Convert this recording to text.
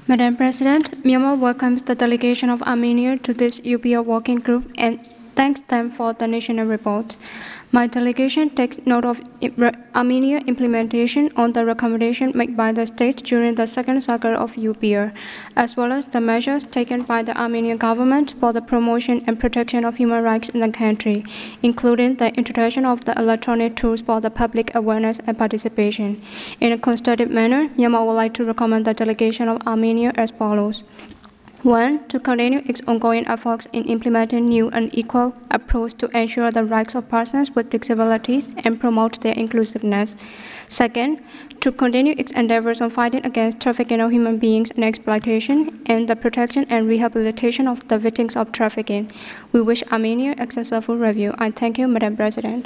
Madam President, Myanmar welcomes the delegation of Armenia to this UPR working group and thanks them for the national report. My delegation takes note of Armenia implementation on the recommendation made by the state during the second cycle of UPR, as well as the measures taken by the Armenian government for the promotion and protection of human rights in the country, including the introduction of the electronic tools for the public awareness and participation. In a constructive manner, Myanmar would like to recommend the delegation of Armenia as follows. 1. To continue its ongoing efforts in implementing new and equal approach to ensure the rights of persons with disabilities and promote their inclusiveness. Second, to continue its endeavors on fighting against trafficking of human beings and exploitation and the protection and rehabilitation of the victims of trafficking. We wish Armenia a successful review. I thank you, Madam President.